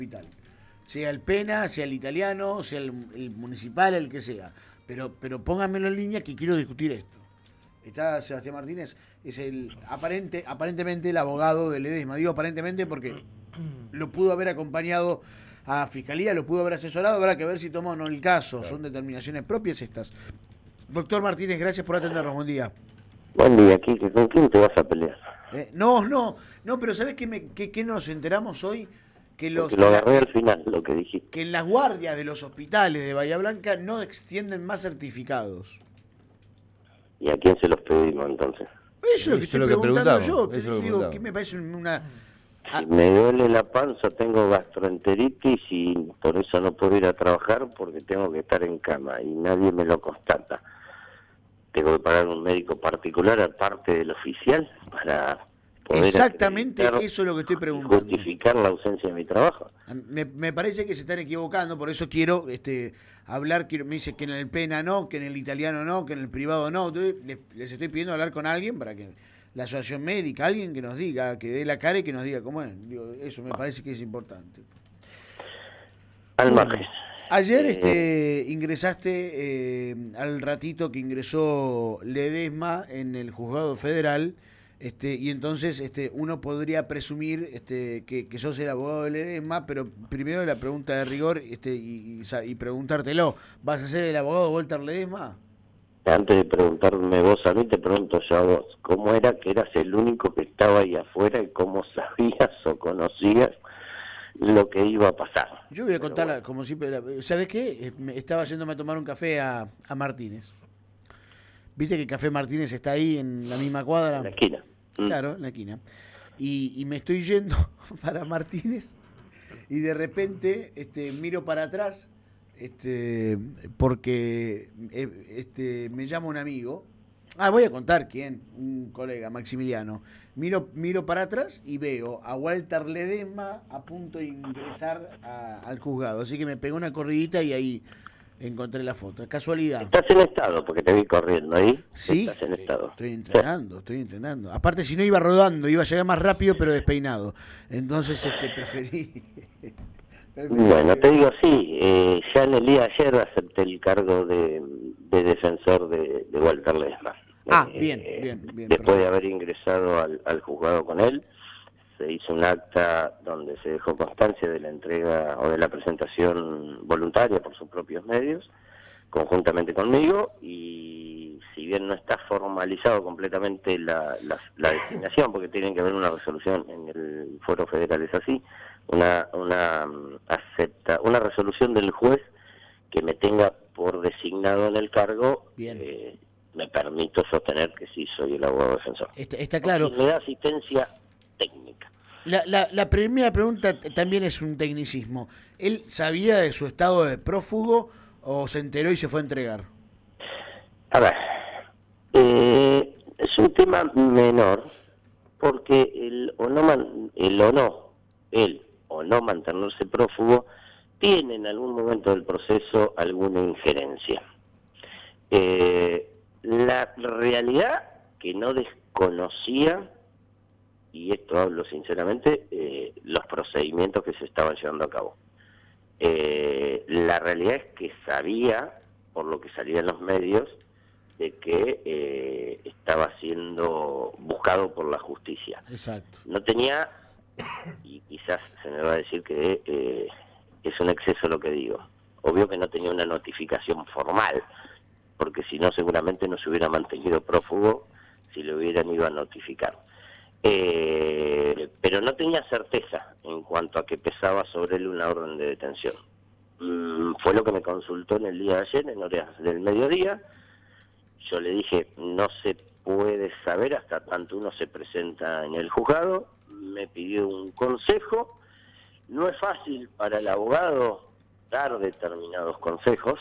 hospital. Sea el Pena, sea el italiano, sea el municipal, el que sea. Pero pónganmelo en línea que quiero discutir esto. Está Sebastián Martínez, es aparentemente el abogado de Ledesma. Digo aparentemente porque lo pudo haber acompañado a Fiscalía, lo pudo haber asesorado, habrá que ver si toma o no el caso. Claro. Son determinaciones propias estas. Doctor Martínez, gracias por atendernos. Buen día. Buen día, Quique. ¿Con quién te vas a pelear? No, pero ¿sabés qué nos enteramos hoy? Porque lo agarré al final, lo que dijiste. Que en las guardias de los hospitales de Bahía Blanca no extienden más certificados. ¿Y a quién se los pedimos entonces? Eso es lo que estoy preguntando yo. Te digo que me parece una... Si me duele la panza, tengo gastroenteritis y por eso no puedo ir a trabajar porque tengo que estar en cama y nadie me lo constata. Tengo que pagar un médico particular aparte del oficial para poder exactamente eso es lo que estoy preguntando. Justificar la ausencia de mi trabajo. Me parece que se están equivocando, por eso quiero hablar. Me dice que en el Pena no, que en el italiano no, que en el privado no. Entonces, les estoy pidiendo hablar con alguien para que la asociación médica, alguien que nos diga, que dé la cara y que nos diga cómo es. Digo, eso me parece que es importante. Al margen. Ayer ingresaste al ratito que ingresó Ledesma en el juzgado federal. Y entonces uno podría presumir que sos el abogado de Ledesma, pero primero la pregunta de rigor y preguntártelo, ¿vas a ser el abogado de Walter Ledesma? Antes de preguntarme vos a mí, te pregunto yo a vos, ¿cómo era que eras el único que estaba ahí afuera y cómo sabías o conocías lo que iba a pasar? Yo voy a contar, como siempre, ¿sabes qué? Estaba yéndome a tomar un café a Martínez. ¿Viste que Café Martínez está ahí en la misma cuadra? En la esquina. Claro, en la esquina. Y me estoy yendo para Martínez y de repente miro para atrás porque me llama un amigo. Voy a contar quién, un colega, Maximiliano. Miro para atrás y veo a Walter Ledesma a punto de ingresar al juzgado. Así que me pegó una corridita y ahí encontré la foto. Casualidad. Estás en estado, porque te vi corriendo ahí. Sí, estás en estado. Estoy entrenando. Aparte, si no iba rodando, iba a llegar más rápido, pero despeinado. Entonces, preferí... Bueno, te digo así, ya en el día de ayer acepté el cargo de defensor de Walter Ledesma. Bien. Después perfecto. de haber ingresado al juzgado con él, se hizo un acta donde se dejó constancia de la entrega o de la presentación voluntaria por sus propios medios, conjuntamente conmigo, y si bien no está formalizado completamente la designación, porque tienen que haber una resolución en el Foro Federal, es así, una resolución del juez que me tenga por designado en el cargo, me permito sostener que sí soy el abogado defensor. Está claro. Me da asistencia técnica. La primera pregunta también es un tecnicismo. ¿Él sabía de su estado de prófugo o se enteró y se fue a entregar? A ver, es un tema menor, porque él o no mantenerse prófugo tiene en algún momento del proceso alguna injerencia. La realidad que no desconocía, y esto hablo sinceramente, los procedimientos que se estaban llevando a cabo. La realidad es que sabía, por lo que salía en los medios, de que estaba siendo buscado por la justicia. Exacto. No tenía, y quizás se me va a decir que es un exceso lo que digo, obvio que no tenía una notificación formal, porque si no seguramente no se hubiera mantenido prófugo si le hubieran ido a notificar. Pero no tenía certeza en cuanto a que pesaba sobre él una orden de detención. Fue lo que me consultó en el día de ayer, en horas del mediodía. Yo le dije, no se puede saber hasta tanto uno se presenta en el juzgado. Me pidió un consejo. No es fácil para el abogado dar determinados consejos.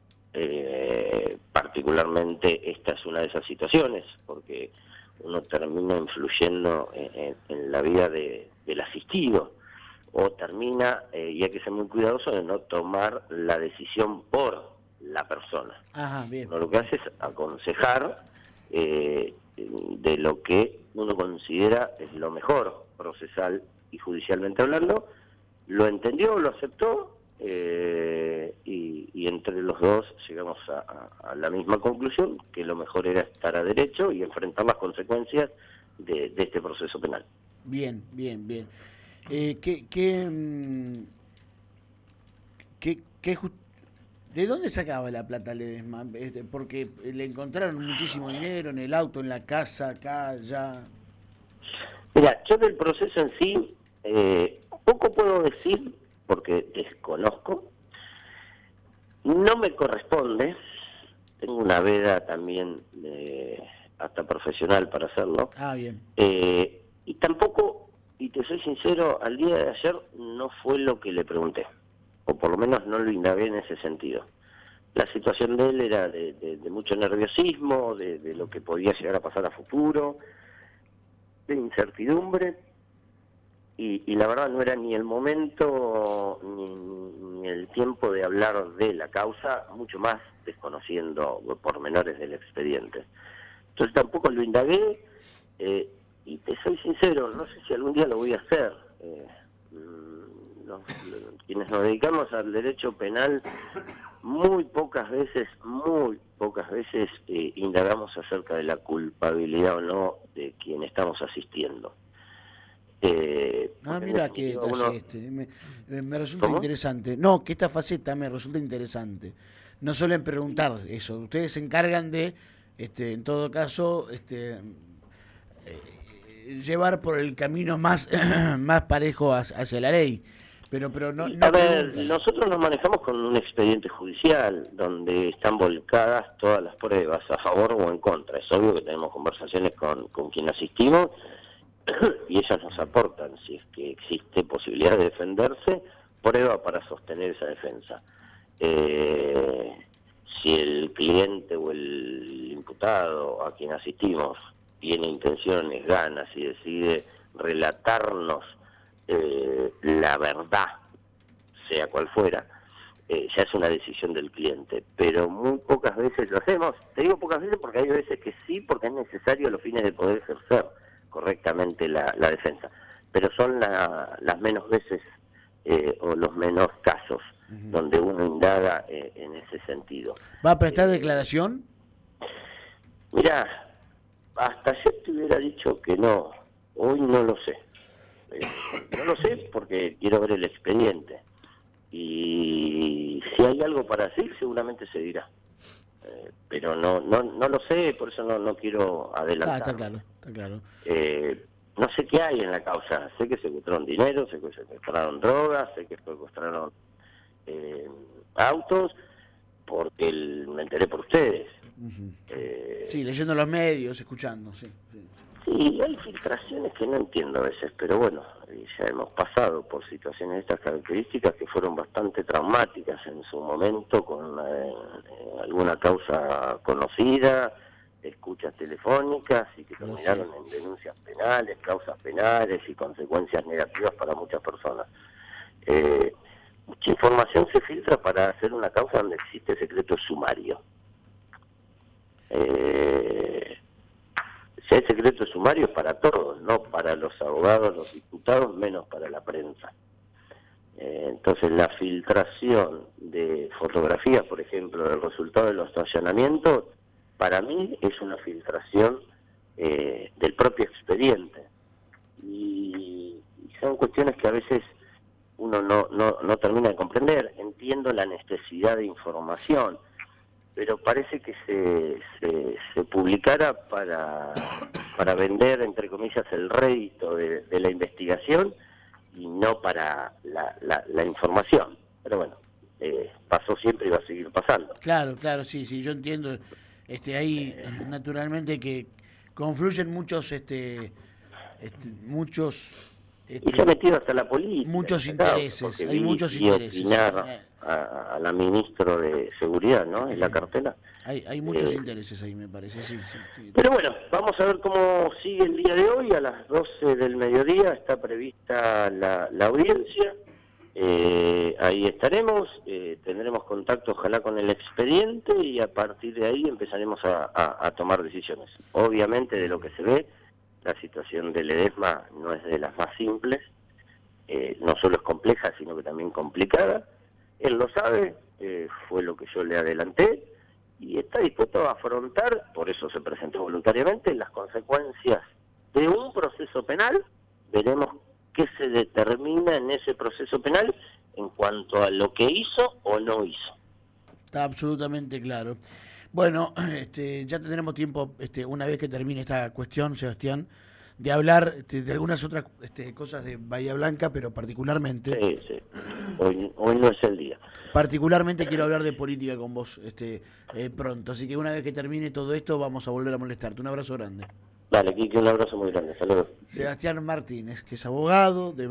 Particularmente esta es una de esas situaciones, porque uno termina influyendo en la vida del asistido, o termina, y hay que ser muy cuidadoso de no tomar la decisión por la persona. Ajá, bien. Uno lo que hace es aconsejar de lo que uno considera es lo mejor, procesal y judicialmente hablando, lo entendió, lo aceptó, y entre los dos llegamos a la misma conclusión, que lo mejor era estar a derecho y enfrentar las consecuencias de este proceso penal. Bien, bien, bien. ¿Qué, ¿De dónde sacaba la plata Ledesma? Porque le encontraron muchísimo dinero en el auto, en la casa, acá, allá. Mira, yo del proceso en sí, poco puedo decir porque desconozco, no me corresponde, tengo una veda también hasta profesional para hacerlo, Ah, bien. y tampoco, y te soy sincero, al día de ayer no fue lo que le pregunté, o por lo menos no lo indagué en ese sentido. La situación de él era de mucho nerviosismo, de lo que podía llegar a pasar a futuro, de incertidumbre, y la verdad no era ni el momento ni el tiempo de hablar de la causa, mucho más desconociendo pormenores del expediente. Entonces tampoco lo indagué, y te soy sincero, no sé si algún día lo voy a hacer. Quienes nos dedicamos al derecho penal, muy pocas veces indagamos acerca de la culpabilidad o no de quien estamos asistiendo. Mira qué detalle me resulta ¿Cómo? interesante. No, que esta faceta me resulta interesante. No suelen preguntar eso. Ustedes se encargan de, en todo caso, llevar por el camino más, más parejo hacia la ley. Pero no, A no ver, preguntan. nosotros nos manejamos con un expediente judicial donde están volcadas todas las pruebas a favor o en contra. Es obvio que tenemos conversaciones con quien asistimos y ellas nos aportan, si es que existe posibilidad de defenderse, prueba para sostener esa defensa. Si el cliente o el imputado a quien asistimos tiene intenciones, ganas y decide relatarnos la verdad, sea cual fuera, ya es una decisión del cliente, pero muy pocas veces lo hacemos. Te digo pocas veces porque hay veces que sí, porque es necesario a los fines de poder ejercer correctamente la defensa, pero son las menos veces o los menos casos donde uno indaga en ese sentido. ¿Va a prestar declaración? Mirá, hasta ayer te hubiera dicho que no, hoy no lo sé. No lo sé porque quiero ver el expediente. Y si hay algo para decir, seguramente se dirá. Pero no lo sé, por eso no quiero adelantar. Está claro, está claro. No sé qué hay en la causa. Sé que secuestraron dinero, sé que secuestraron drogas, sé que secuestraron autos, porque me enteré por ustedes. Sí, leyendo los medios, escuchando, sí. Sí, hay filtraciones que no entiendo a veces, pero bueno, ya hemos pasado por situaciones de estas características que fueron bastante traumáticas en su momento, con alguna causa conocida, escuchas telefónicas y que terminaron en denuncias penales, causas penales y consecuencias negativas para muchas personas. Mucha información se filtra para hacer una causa donde existe secreto sumario. Si hay secreto sumario es para todos, no para los abogados, los diputados, menos para la prensa. Entonces la filtración de fotografías, por ejemplo, del resultado de los allanamientos, para mí es una filtración del propio expediente. Y son cuestiones que a veces uno no termina de comprender. Entiendo la necesidad de información, pero parece que se publicara para vender, entre comillas, el rédito de la investigación y no para la información. Pero bueno, pasó siempre y va a seguir pasando. Claro, claro, sí, yo entiendo. Ahí naturalmente que confluyen muchos Y se ha metido hasta la política. muchos En esta causa, intereses, porque hay muchos vi intereses. opinar a la ministra de Seguridad, ¿no? En la cartela. Hay muchos intereses ahí, me parece, sí. Pero bueno, vamos a ver cómo sigue el día de hoy. A las 12 del mediodía está prevista la audiencia. Ahí estaremos, tendremos contacto ojalá con el expediente y a partir de ahí empezaremos a tomar decisiones. Obviamente de lo que se ve, la situación de Ledesma no es de las más simples, no solo es compleja, sino que también complicada. Él lo sabe, fue lo que yo le adelanté, y está dispuesto a afrontar, por eso se presentó voluntariamente, las consecuencias de un proceso penal. Veremos qué se determina en ese proceso penal en cuanto a lo que hizo o no hizo. Está absolutamente claro. Bueno, ya tendremos tiempo, una vez que termine esta cuestión, Sebastián, de hablar de algunas otras cosas de Bahía Blanca, pero particularmente, Sí, sí. Hoy no es el día. particularmente quiero hablar de política con vos pronto. Así que una vez que termine todo esto, vamos a volver a molestarte. Un abrazo grande. Dale, Kiki, un abrazo muy grande. Saludos. Sebastián Martínez, que es abogado de